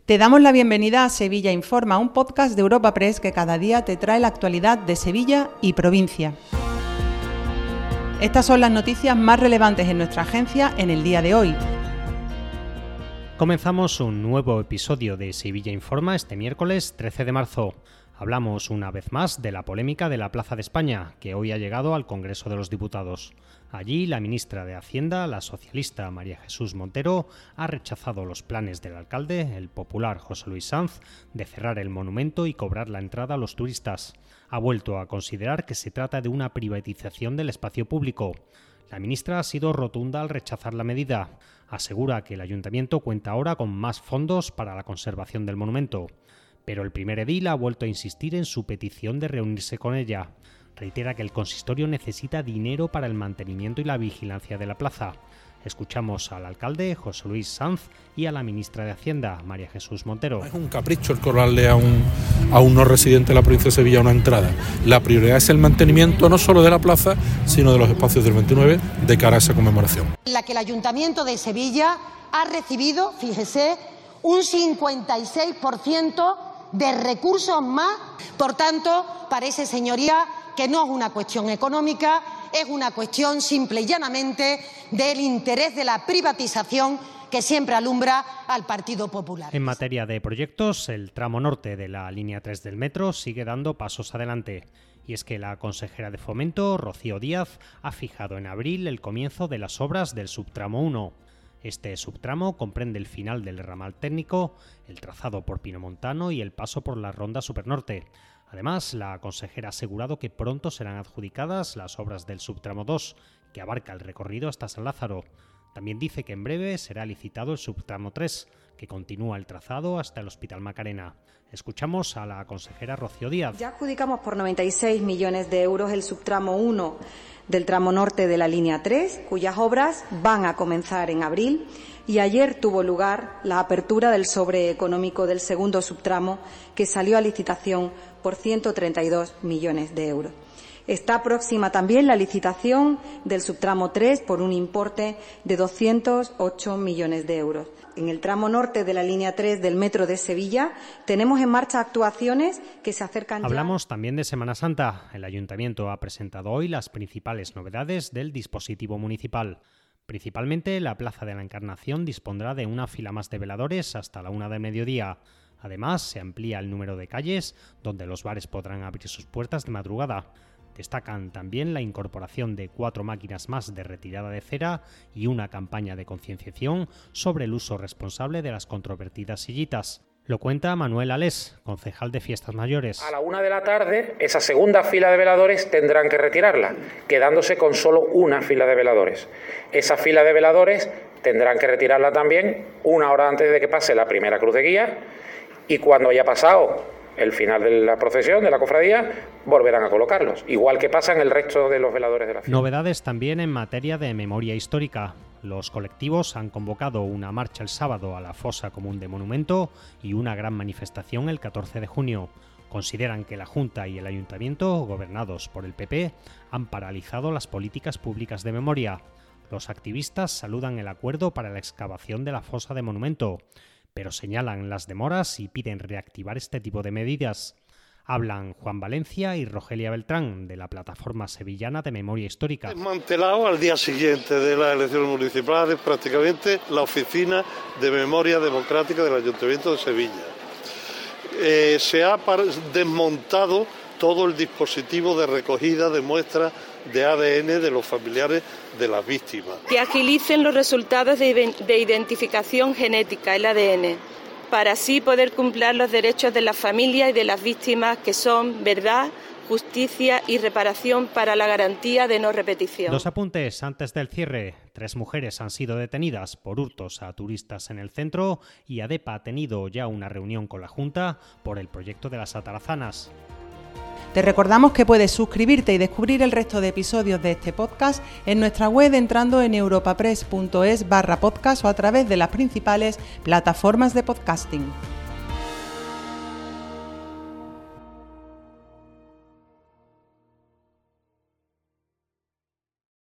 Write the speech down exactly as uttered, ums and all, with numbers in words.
Te damos la bienvenida a Sevilla Informa, un podcast de Europa Press que cada día te trae la actualidad de Sevilla y provincia. Estas son las noticias más relevantes en nuestra agencia en el día de hoy. Comenzamos un nuevo episodio de Sevilla Informa este miércoles trece de marzo. Hablamos una vez más de la polémica de la Plaza de España, que hoy ha llegado al Congreso de los Diputados. Allí, la ministra de Hacienda, la socialista María Jesús Montero, ha rechazado los planes del alcalde, el popular José Luis Sanz, de cerrar el monumento y cobrar la entrada a los turistas. Ha vuelto a considerar que se trata de una privatización del espacio público. La ministra ha sido rotunda al rechazar la medida. Asegura que el ayuntamiento cuenta ahora con más fondos para la conservación del monumento. Pero el primer edil ha vuelto a insistir en su petición de reunirse con ella. Reitera que el consistorio necesita dinero para el mantenimiento y la vigilancia de la plaza. Escuchamos al alcalde, José Luis Sanz, y a la ministra de Hacienda, María Jesús Montero. Es un capricho el cobrarle a un, a un no residente de la provincia de Sevilla una entrada. La prioridad es el mantenimiento no solo de la plaza, sino de los espacios del veintinueve de cara a esa conmemoración. En la que el Ayuntamiento de Sevilla ha recibido, fíjese, un cincuenta y seis por ciento de recursos más. Por tanto, parece, señoría, que no es una cuestión económica, es una cuestión simple y llanamente del interés de la privatización que siempre alumbra al Partido Popular. En materia de proyectos, el tramo norte de la línea tres del metro sigue dando pasos adelante. Y es que la consejera de Fomento, Rocío Díaz, ha fijado en abril el comienzo de las obras del subtramo uno. Este subtramo comprende el final del ramal técnico, el trazado por Pinomontano y el paso por la ronda Supernorte. Además, la consejera ha asegurado que pronto serán adjudicadas las obras del subtramo dos, que abarca el recorrido hasta San Lázaro. También dice que en breve será licitado el subtramo tres, que continúa el trazado hasta el Hospital Macarena. Escuchamos a la consejera Rocío Díaz. Ya adjudicamos por noventa y seis millones de euros el subtramo uno del tramo norte de la línea tres, cuyas obras van a comenzar en abril, y ayer tuvo lugar la apertura del sobre económico del segundo subtramo, que salió a licitación por ciento treinta y dos millones de euros. Está próxima también la licitación del subtramo tres por un importe de doscientos ocho millones de euros. En el tramo norte de la línea tres del Metro de Sevilla tenemos en marcha actuaciones que se acercan ya. Hablamos también de Semana Santa. El Ayuntamiento ha presentado hoy las principales novedades del dispositivo municipal. Principalmente, la Plaza de la Encarnación dispondrá de una fila más de veladores hasta la una del mediodía. Además, se amplía el número de calles donde los bares podrán abrir sus puertas de madrugada. Destacan también la incorporación de cuatro máquinas más de retirada de cera y una campaña de concienciación sobre el uso responsable de las controvertidas sillitas. Lo cuenta Manuel Alés, concejal de Fiestas Mayores. A la una de la tarde, esa segunda fila de veladores tendrán que retirarla, quedándose con solo una fila de veladores. Esa fila de veladores tendrán que retirarla también una hora antes de que pase la primera cruz de guía, y cuando haya pasado el final de la procesión, de la cofradía, volverán a colocarlos, igual que pasa en el resto de los veladores de la fiesta. Novedades también en materia de memoria histórica. Los colectivos han convocado una marcha el sábado a la fosa común de Monumento y una gran manifestación el catorce de junio. Consideran que la Junta y el Ayuntamiento, gobernados por el P P, han paralizado las políticas públicas de memoria. Los activistas saludan el acuerdo para la excavación de la fosa de Monumento, pero señalan las demoras y piden reactivar este tipo de medidas. Hablan Juan Valencia y Rogelia Beltrán, de la Plataforma Sevillana de Memoria Histórica. Desmantelado al día siguiente de las elecciones municipales prácticamente la Oficina de Memoria Democrática del Ayuntamiento de Sevilla. Eh, se ha desmontado todo el dispositivo de recogida de muestras de A D N de los familiares de las víctimas. Que agilicen los resultados de, de identificación genética, el A D N, para así poder cumplir los derechos de las familias y de las víctimas, que son verdad, justicia y reparación para la garantía de no repetición. Dos apuntes antes del cierre. Tres mujeres han sido detenidas por hurtos a turistas en el centro y ADEPA ha tenido ya una reunión con la Junta por el proyecto de las atarazanas. Te recordamos que puedes suscribirte y descubrir el resto de episodios de este podcast en nuestra web entrando en europapress punto es barra podcast o a través de las principales plataformas de podcasting.